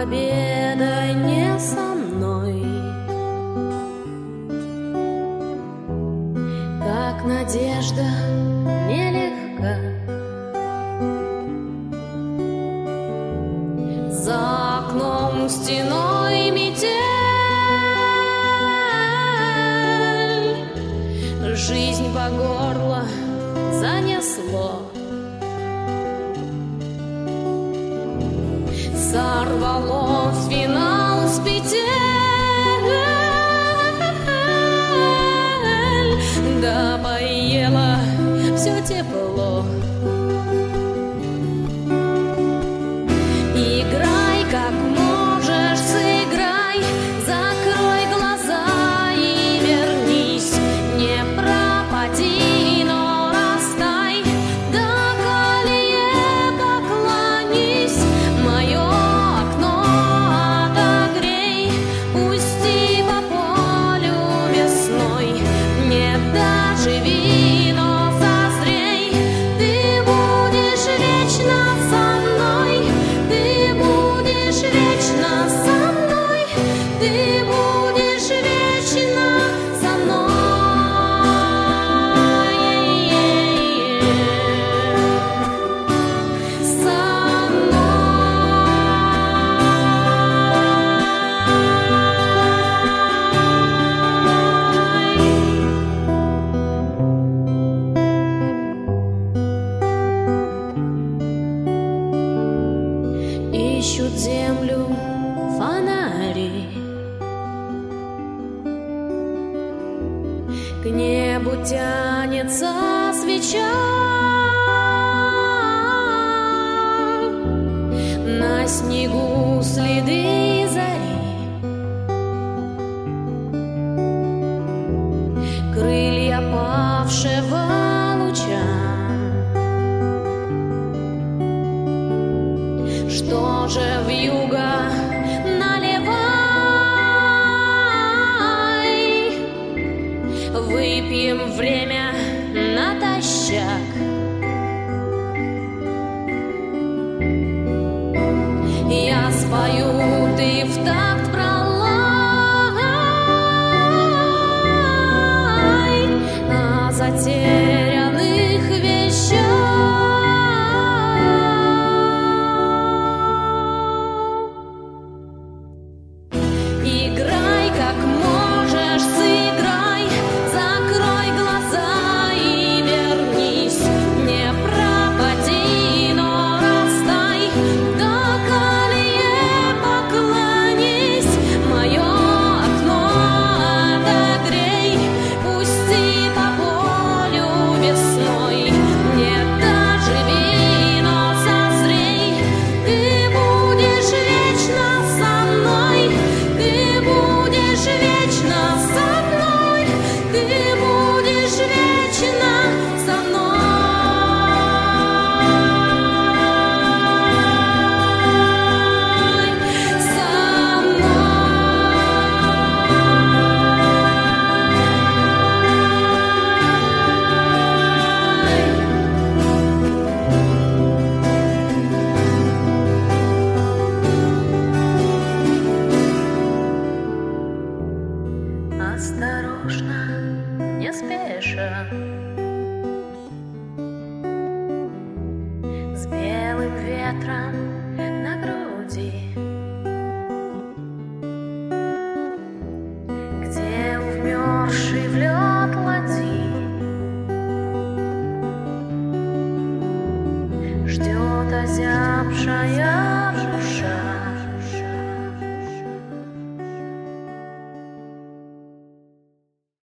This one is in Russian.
победа не со мной, как надежда нелегка. За окном стеной метель, жизнь по горло занесло. Сорвалось финал с петель, да поело все тепло. Играй, как можешь, сыграй, закрой глаза и вернись. Не пропади, но растай, до колее поклонись. Мое окно отогрей, пусти по полю весной. Не доживи, но созрей, ты будешь вечно со мной. Ты будешь вечно со мной, ты будешь вечно со мной. Со мной. Ищут землю фонари, к небу тянется свеча, на снегу следы зари, крылья павшего луча. Что же вьюга, наливай, выпьем время натощак. Я спою, ты в такт пролай о затерянных вещах. Играй, как можешь, сыграй, закрой глаза и вернись. Не пропади, но растай, до колее поклонись. Мое окно отогрей, пусти по полю весной. Не доживи, но созрей, ты будешь вечно со мной. Ты будешь вечно со мной, ты будешь вечно со мной. Со мной. Осторожно, не спеша, с белым ветром на груди, где увмерший в лед ладьи ждет озябшая